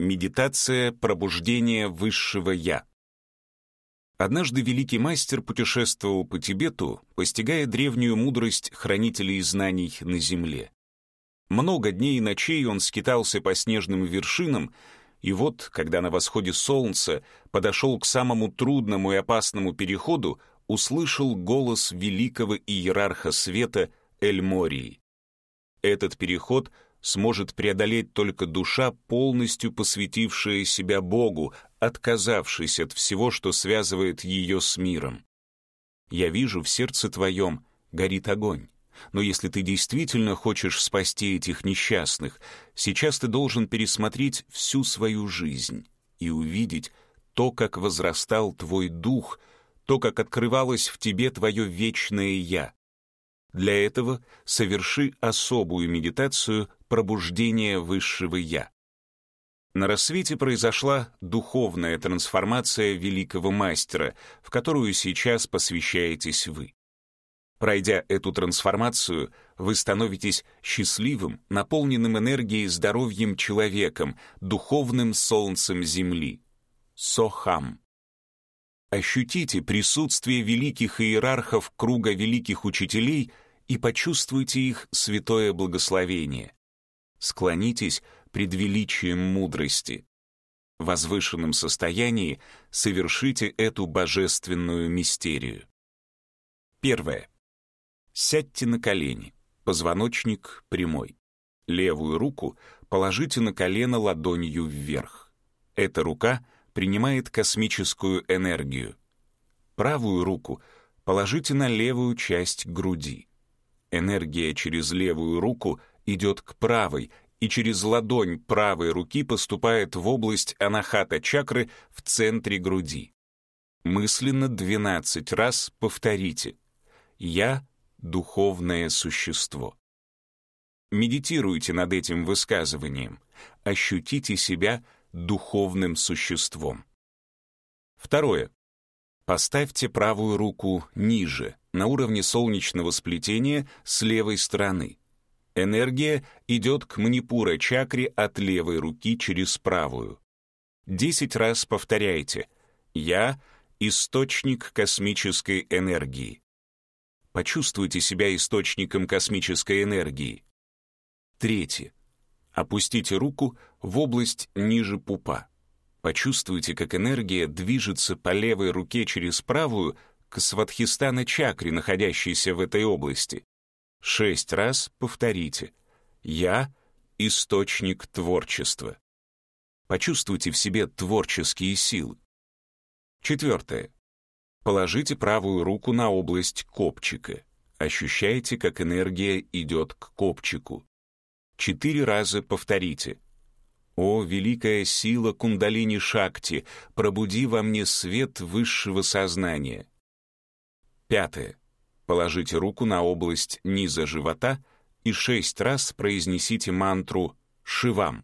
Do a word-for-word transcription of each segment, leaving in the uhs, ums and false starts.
Медитация пробуждения высшего «Я». Однажды великий мастер путешествовал по Тибету, постигая древнюю мудрость хранителей знаний на земле. Много дней и ночей он скитался по снежным вершинам, и вот, когда на восходе солнца подошел к самому трудному и опасному переходу, услышал голос великого иерарха света Эль-Мории. Этот переход сможет преодолеть только душа, полностью посвятившая себя Богу, отказавшись от всего, что связывает ее с миром. Я вижу, в сердце твоем горит огонь. Но если ты действительно хочешь спасти этих несчастных, сейчас ты должен пересмотреть всю свою жизнь и увидеть то, как возрастал твой дух, то, как открывалось в тебе твое вечное «Я». Для этого соверши особую медитацию пробуждения высшего «Я». На рассвете произошла духовная трансформация великого мастера, в которую сейчас посвящаетесь вы. Пройдя эту трансформацию, вы становитесь счастливым, наполненным энергией и здоровьем человеком, духовным солнцем Земли. Сохам. Ощутите присутствие великих иерархов круга великих учителей и почувствуйте их святое благословение. Склонитесь пред величием мудрости. В возвышенном состоянии совершите эту божественную мистерию. Первое. Сядьте на колени, позвоночник прямой. Левую руку положите на колено ладонью вверх. Эта рука принимает космическую энергию. Правую руку положите на левую часть груди. Энергия через левую руку идет к правой, и через ладонь правой руки поступает в область анахата-чакры в центре груди. Мысленно двенадцать раз повторите: «Я — духовное существо». Медитируйте над этим высказыванием. Ощутите себя духовным существом. Второе. Поставьте правую руку ниже, на уровне солнечного сплетения с левой стороны. Энергия идет к манипура-чакре от левой руки через правую. Десять раз повторяйте: «Я — источник космической энергии». Почувствуйте себя источником космической энергии. Третье. Опустите руку в область ниже пупа. Почувствуйте, как энергия движется по левой руке через правую к свадхистхана-чакре, находящейся в этой области. Шесть раз повторите: «Я — источник творчества». Почувствуйте в себе творческие силы. Четвертое. Положите правую руку на область копчика. Ощущайте, как энергия идет к копчику. Четыре раза повторите: «О, великая сила кундалини-шакти, пробуди во мне свет высшего сознания». Пятое. Положите руку на область низа живота и шесть раз произнесите мантру «Шивам».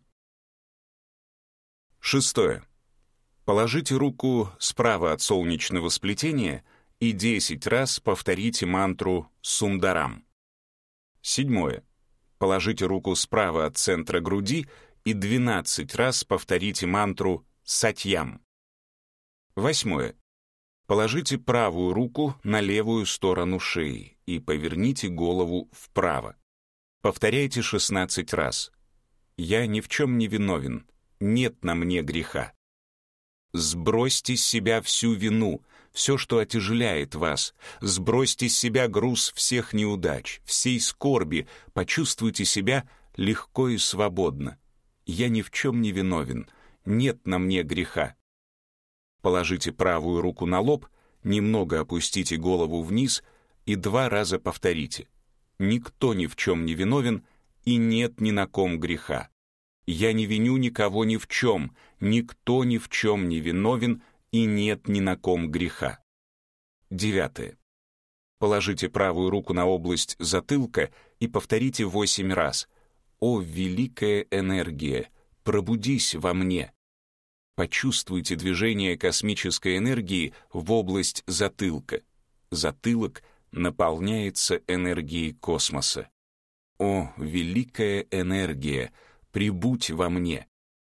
Шестое. Положите руку справа от солнечного сплетения и десять раз повторите мантру «Сундарам». Седьмое. Положите руку справа от центра груди и двенадцать раз повторите мантру «Сатьям». Восьмое. Положите правую руку на левую сторону шеи и поверните голову вправо. Повторяйте шестнадцать раз: «Я ни в чем не виновен, нет на мне греха». Сбросьте с себя всю вину, все, что отяжеляет вас. Сбросьте с себя груз всех неудач, всей скорби, почувствуйте себя легко и свободно. Я ни в чем не виновен, нет на мне греха. Положите правую руку на лоб, немного опустите голову вниз и два раза повторите: «Никто ни в чем не виновен и нет ни на ком греха. Я не виню никого ни в чем, никто ни в чем не виновен и нет ни на ком греха». Девятое. Положите правую руку на область затылка и повторите восемь раз: «О, великая энергия, пробудись во мне». Почувствуйте движение космической энергии в область затылка. Затылок наполняется энергией космоса. О, великая энергия, прибудь во мне.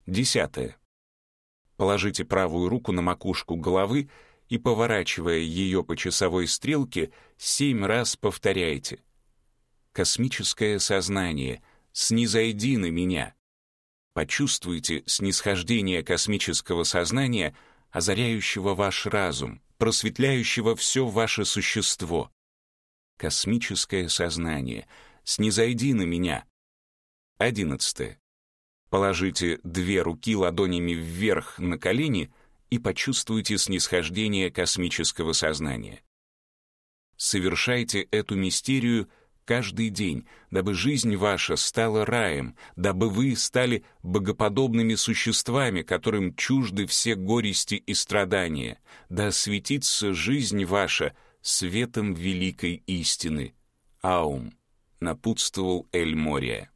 Десятое. Положите правую руку на макушку головы и, поворачивая ее по часовой стрелке, семь раз повторяйте: «Космическое сознание, снизойди на меня». Почувствуйте снисхождение космического сознания, озаряющего ваш разум, просветляющего все ваше существо. Космическое сознание, снизойди на меня. Одиннадцатое. Положите две руки ладонями вверх на колени и почувствуйте снисхождение космического сознания. Совершайте эту мистерию каждый день, дабы жизнь ваша стала раем, дабы вы стали богоподобными существами, которым чужды все горести и страдания, да осветится жизнь ваша светом великой истины. Аум, напутствовал Эль Мория.